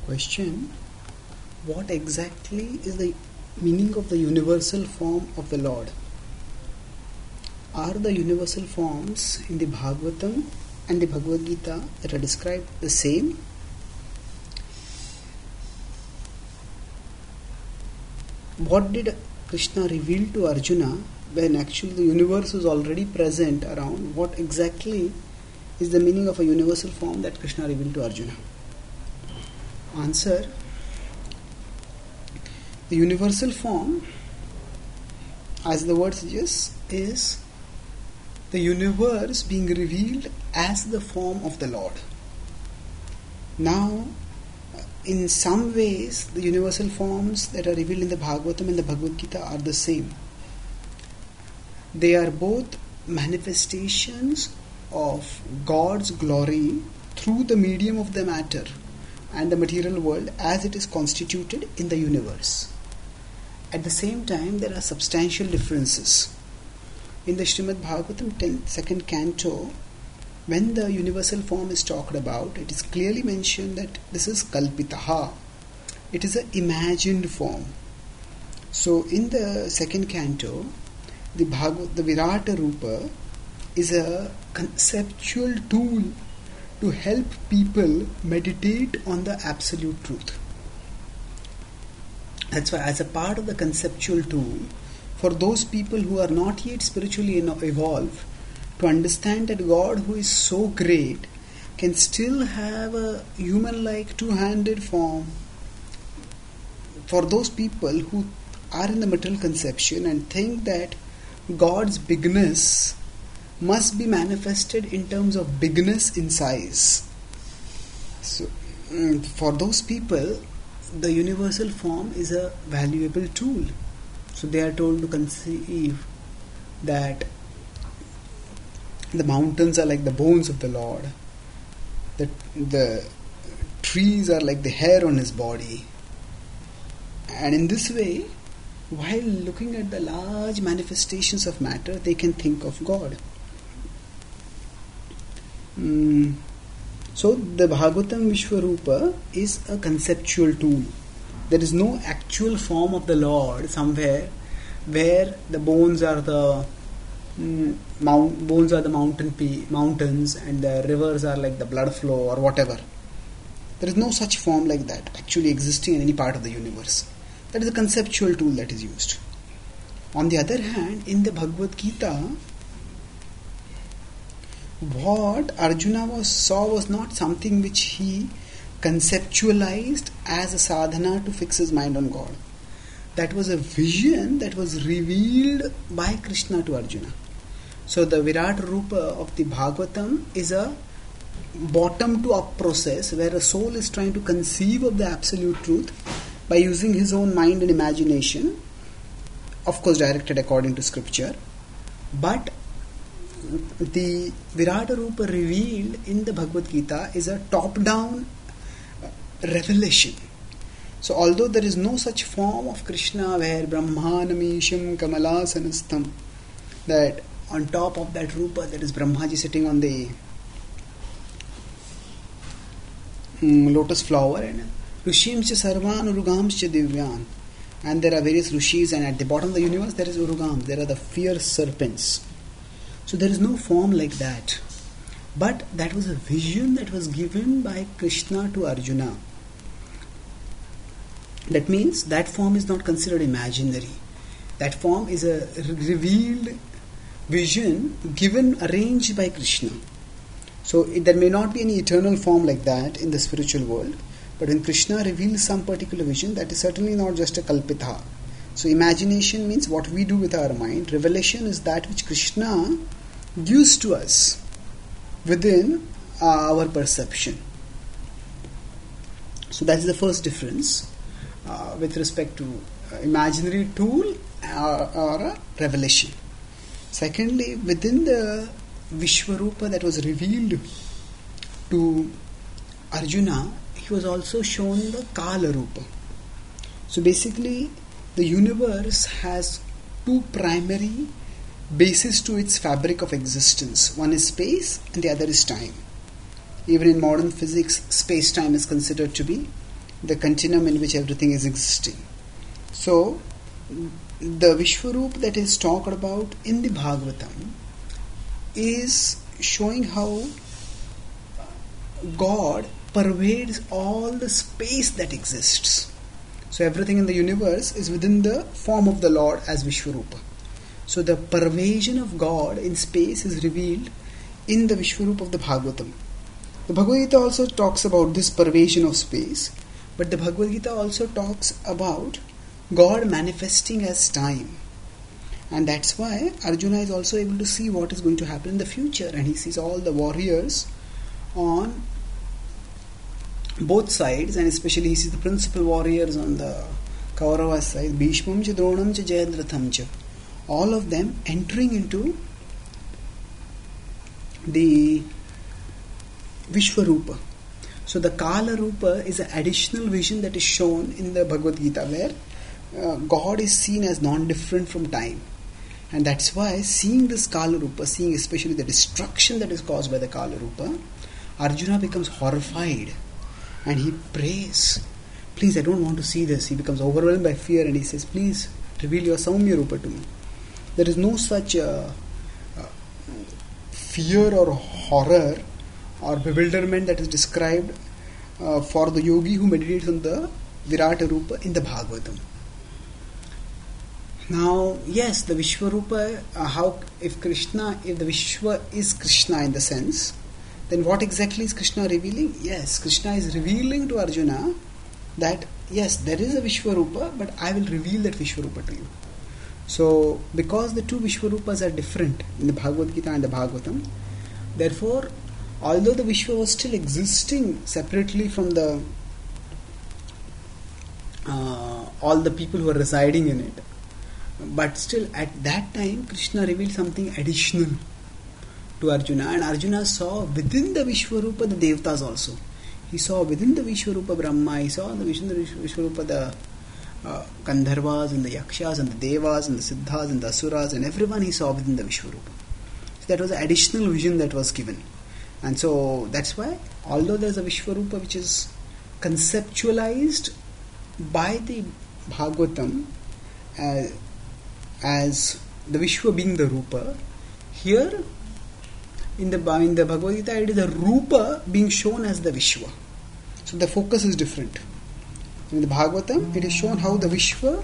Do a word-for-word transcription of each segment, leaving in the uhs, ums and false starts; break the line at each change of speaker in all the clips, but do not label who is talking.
Question: what exactly is the meaning of the universal form of the Lord? Are the universal forms in the Bhagavatam and the Bhagavad Gita that are described the same? What did Krishna reveal to Arjuna when actually the universe was already present around? What exactly is the meaning of a universal form that Krishna revealed to Arjuna? Answer: the universal form, as the word suggests, is the universe being revealed as the form of the Lord. Now, in some ways, the universal forms that are revealed in the Bhagavatam and the Bhagavad Gita are the same. They are both manifestations of God's glory through the medium of the matter and the material world as it is constituted in the universe. At the same time, there are substantial differences. In the Srimad Bhagavatam tenth, second canto, when the universal form is talked about, it is clearly mentioned that this is kalpitaha. It is an imagined form. So in the second canto, the Bhagavad, the Virata Rupa is a conceptual tool to help people meditate on the absolute truth. That's why, as a part of the conceptual tool, for those people who are not yet spiritually evolved, to understand that God, who is so great, can still have a human-like two-handed form. For those people who are in the material conception and think that God's bigness must be manifested in terms of bigness in size. So, for those people, the universal form is a valuable tool. So they are told to conceive that the mountains are like the bones of the Lord, that the trees are like the hair on his body. And in this way, while looking at the large manifestations of matter, they can think of God. Mm. So the Bhagavatam Vishwarupa is a conceptual tool. There is no actual form of the Lord somewhere where the bones are the mm, mount, bones are the mountain pe- mountains and the rivers are like the blood flow or whatever. There is no such form like that actually existing in any part of the universe. That is a conceptual tool that is used. On the other hand, in the Bhagavad Gita, what Arjuna was saw was not something which he conceptualized as a sadhana to fix his mind on God. That was a vision that was revealed by Krishna to Arjuna. So the Virat Rupa of the Bhagavatam is a bottom to up process where a soul is trying to conceive of the absolute truth by using his own mind and imagination, of course directed according to scripture. But the Virata Rupa revealed in the Bhagavad Gita is a top-down revelation. So although there is no such form of Krishna where Brahmanamisham Kamalasanastham, that on top of that Rupa there is Brahmaji sitting on the um, lotus flower, and Rishimscha Sarvan Urugamscha Divyan, and there are various Rishis, and at the bottom of the universe there is Urugam, there are the fierce serpents. So there is no form like that. But that was a vision that was given by Krishna to Arjuna. That means that form is not considered imaginary. That form is a revealed vision given, arranged by Krishna. So it, there may not be any eternal form like that in the spiritual world. But when Krishna reveals some particular vision, that is certainly not just a kalpita. So imagination means what we do with our mind. Revelation is that which Krishna gives to us within our perception. So that is the first difference uh, with respect to uh, imaginary tool or, or a revelation. Secondly, within the Vishwarupa that was revealed to Arjuna, he was also shown the Kala Rupa. So basically, the universe has two primary bases to its fabric of existence. One is space and the other is time. Even in modern physics, space-time is considered to be the continuum in which everything is existing. So, the Vishwarup that is talked about in the Bhagavatam is showing how God pervades all the space that exists. So everything in the universe is within the form of the Lord as Vishwarupa. So the pervasion of God in space is revealed in the Vishwarup of the Bhagavatam. The Bhagavad Gita also talks about this pervasion of space, but the Bhagavad Gita also talks about God manifesting as time. And that's why Arjuna is also able to see what is going to happen in the future, and he sees all the warriors on both sides, and especially he sees the principal warriors on the Kaurava side, Bhishmam cha Dronam cha Jayadratham cha, all of them entering into the Vishwarupa. So the Kala Rupa is an additional vision that is shown in the Bhagavad Gita, where uh, God is seen as non-different from time. And that's why seeing this Kala Rupa, seeing especially the destruction that is caused by the Kala Rupa, Arjuna becomes horrified and he prays, please, I don't want to see this. He becomes overwhelmed by fear and he says, please reveal your Saumya Rupa to me. There is no such uh, uh, fear or horror or bewilderment that is described uh, for the yogi who meditates on the Virata Rupa in the Bhagavatam. Now, yes, the Vishwarupa, uh, how, if Krishna, if the Vishwa is Krishna in the sense, then what exactly is Krishna revealing? Yes, Krishna is revealing to Arjuna that, yes, there is a Vishwarupa, but I will reveal that Vishwarupa to you. So, because the two Vishwarupas are different in the Bhagavad Gita and the Bhagavatam, therefore, although the Vishwa was still existing separately from the uh, all the people who are residing in it, but still at that time Krishna revealed something additional to Arjuna, and Arjuna saw within the Vishwarupa the Devatas also. He saw within the Vishwarupa Brahma, he saw the within the Vishwarupa the uh, Gandharvas and the Yakshas and the Devas and the Siddhas and the Asuras, and everyone he saw within the Vishwarupa. So that was an additional vision that was given. And so that's why, although there is a Vishwarupa which is conceptualized by the Bhagavatam as, as the Vishwa being the Rupa, here in the, in the Bhagavad Gita it is the Rupa being shown as the Vishwa. So the focus is different. In the Bhagavatam it is shown how the Vishwa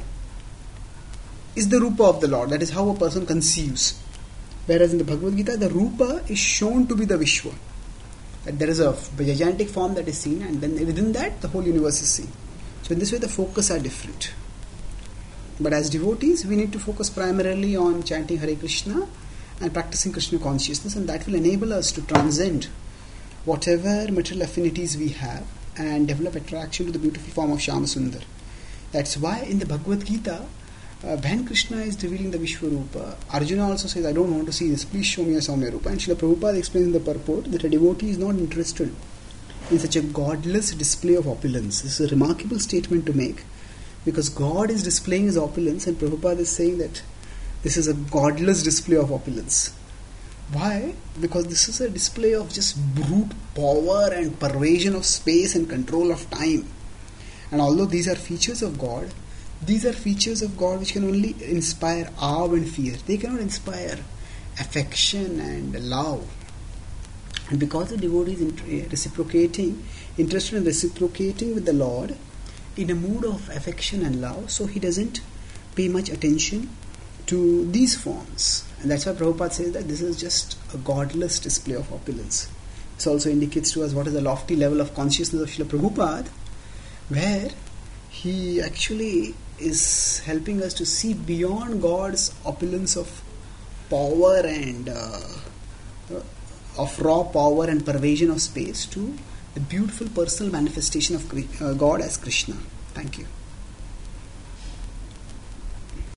is the Rupa of the Lord. That is how a person conceives. Whereas in the Bhagavad Gita, the Rupa is shown to be the Vishwa. That there is a gigantic form that is seen, and then within that, the whole universe is seen. So in this way, the focus are different. But as devotees, we need to focus primarily on chanting Hare Krishna and practicing Krishna consciousness, and that will enable us to transcend whatever material affinities we have and develop attraction to the beautiful form of Shyama Sundar. That's why in the Bhagavad Gita, Uh, when Krishna is revealing the Vishwarupa, Arjuna also says, I don't want to see this, please show me a Saumya Rupa. And Srila Prabhupada explains in the purport that a devotee is not interested in such a godless display of opulence. This is a remarkable statement to make, because God is displaying his opulence and Prabhupada is saying that this is a godless display of opulence. Why? Because this is a display of just brute power and pervasion of space and control of time. And although these are features of God, these are features of God which can only inspire awe and fear. They cannot inspire affection and love. And because the devotee is reciprocating, interested in reciprocating with the Lord in a mood of affection and love, so he doesn't pay much attention to these forms. And that's why Prabhupada says that this is just a godless display of opulence. This also indicates to us what is the lofty level of consciousness of Srila Prabhupada, where he actually is helping us to see beyond God's opulence of power and uh, of raw power and pervasion of space to the beautiful personal manifestation of uh, God as Krishna. Thank you.